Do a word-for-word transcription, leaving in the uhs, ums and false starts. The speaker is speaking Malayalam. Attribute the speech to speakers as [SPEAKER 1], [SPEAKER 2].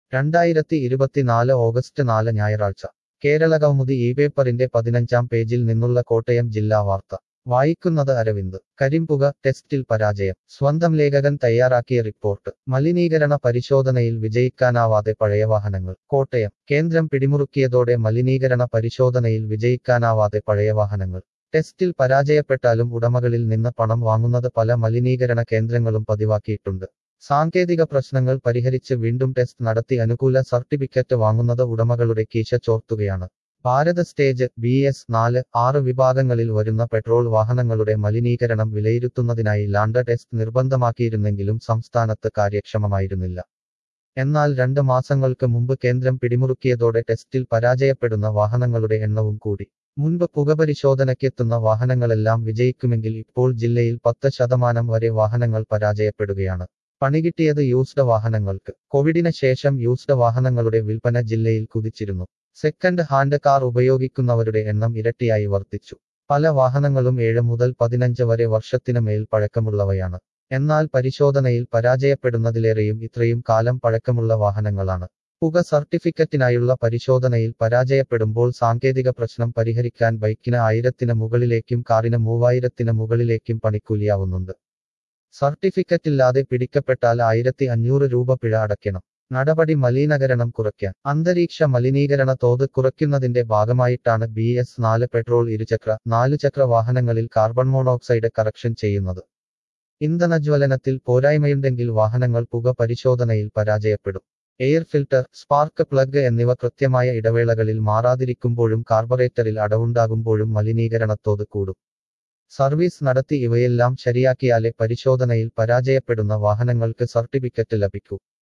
[SPEAKER 1] രണ്ടായിരത്തി ഇരുപത്തിനാല് ഓഗസ്റ്റ് നാല് ഞായറാഴ്ച കേരള കൗമുദി ഈ പേപ്പറിന്റെ പതിനഞ്ചാം പേജിൽ നിന്നുള്ള കോട്ടയം ജില്ലാ വാർത്ത വായിക്കുന്നത് അരവിന്ദ്. കരിമ്പുക ടെസ്റ്റിൽ പരാജയം. സ്വന്തം ലേഖകൻ തയ്യാറാക്കിയ റിപ്പോർട്ട്. മലിനീകരണ പരിശോധനയിൽ വിജയിക്കാനാവാതെ പഴയ വാഹനങ്ങൾ. കോട്ടയം. കേന്ദ്രം പിടിമുറുക്കിയതോടെ മലിനീകരണ പരിശോധനയിൽ വിജയിക്കാനാവാതെ പഴയ വാഹനങ്ങൾ. ടെസ്റ്റിൽ പരാജയപ്പെട്ടാലും ഉടമകളിൽ നിന്ന് പണം വാങ്ങുന്നത് പല മലിനീകരണ കേന്ദ്രങ്ങളും പതിവാക്കിയിട്ടുണ്ട്. സാങ്കേതിക പ്രശ്നങ്ങൾ പരിഹരിച്ച് വീണ്ടും ടെസ്റ്റ് നടത്തി അനുകൂല സർട്ടിഫിക്കറ്റ് വാങ്ങുന്നത് ഉടമകളുടെ കീശ ചോർത്തുകയാണ്. ഭാരത് സ്റ്റേജ്, ബി എസ് നാല്, ആറ് വിഭാഗങ്ങളിൽ വരുന്ന പെട്രോൾ വാഹനങ്ങളുടെ മലിനീകരണം വിലയിരുത്തുന്നതിനായി ലാൻഡ് ടെസ്റ്റ് നിർബന്ധമാക്കിയിരുന്നെങ്കിലും സംസ്ഥാനത്ത് കാര്യക്ഷമമായിരുന്നില്ല. എന്നാൽ രണ്ട് മാസങ്ങൾക്ക് മുമ്പ് കേന്ദ്രം പിടിമുറുക്കിയതോടെ ടെസ്റ്റിൽ പരാജയപ്പെടുന്ന വാഹനങ്ങളുടെ എണ്ണവും കൂടി. മുൻപ് പുകപരിശോധനയ്ക്കെത്തുന്ന വാഹനങ്ങളെല്ലാം വിജയിക്കുമെങ്കിൽ ഇപ്പോൾ ജില്ലയിൽ പത്ത് ശതമാനം വരെ വാഹനങ്ങൾ പരാജയപ്പെടുകയാണ്. പണികിട്ടിയത് യൂസ്ഡ് വാഹനങ്ങൾക്ക്. കോവിഡിന് ശേഷം യൂസ്ഡ് വാഹനങ്ങളുടെ വിൽപ്പന ജില്ലയിൽ കുതിച്ചിരുന്നു. സെക്കൻഡ് ഹാൻഡ് കാർ ഉപയോഗിക്കുന്നവരുടെ എണ്ണം ഇരട്ടിയായി വർദ്ധിച്ചു. പല വാഹനങ്ങളും ഏഴ് മുതൽ പതിനഞ്ച് വരെ വർഷത്തിന് മേൽ പഴക്കമുള്ളവയാണ്. എന്നാൽ പരിശോധനയിൽ പരാജയപ്പെടുന്നതിലേറെയും ഇത്രയും കാലം പഴക്കമുള്ള വാഹനങ്ങളാണ്. പുക സർട്ടിഫിക്കറ്റിനായുള്ള പരിശോധനയിൽ പരാജയപ്പെടുമ്പോൾ സാങ്കേതിക പ്രശ്നം പരിഹരിക്കാൻ ബൈക്കിന് ആയിരത്തിന് മുകളിലേക്കും കാറിന് മൂവായിരത്തിന് മുകളിലേക്കും പണിക്കൂലിയാവുന്നുണ്ട്. സർട്ടിഫിക്കറ്റില്ലാതെ പിടിക്കപ്പെട്ടാൽ ആയിരത്തി അഞ്ഞൂറ് രൂപ പിഴ അടയ്ക്കണം. നടപടി മലിനീകരണം കുറയ്ക്കാൻ. അന്തരീക്ഷ മലിനീകരണ തോത് കുറയ്ക്കുന്നതിന്റെ ഭാഗമായിട്ടാണ് ബി എസ് നാല് പെട്രോൾ ഇരുചക്ര, നാലുചക്ര വാഹനങ്ങളിൽ കാർബൺ മോണോക്സൈഡ് കറക്ഷൻ ചെയ്യുന്നത്. ഇന്ധനജ്വലനത്തിൽ പോരായ്മയുണ്ടെങ്കിൽ വാഹനങ്ങൾ പുക പരിശോധനയിൽ പരാജയപ്പെടും. എയർ ഫിൽട്ടർ, സ്പാർക്ക് പ്ലഗ് എന്നിവ കൃത്യമായ ഇടവേളകളിൽ മാറാതിരിക്കുമ്പോഴും കാർബറേറ്ററിൽ അടവുണ്ടാകുമ്പോഴും മലിനീകരണത്തോത് കൂടും. സർവീസ് നടത്തി ഇവയെല്ലാം ശരിയാക്കിയാലേ പരിശോധനയിൽ പരാജയപ്പെടുന്ന വാഹനങ്ങൾക്ക് സർട്ടിഫിക്കറ്റ് ലഭിക്കൂ.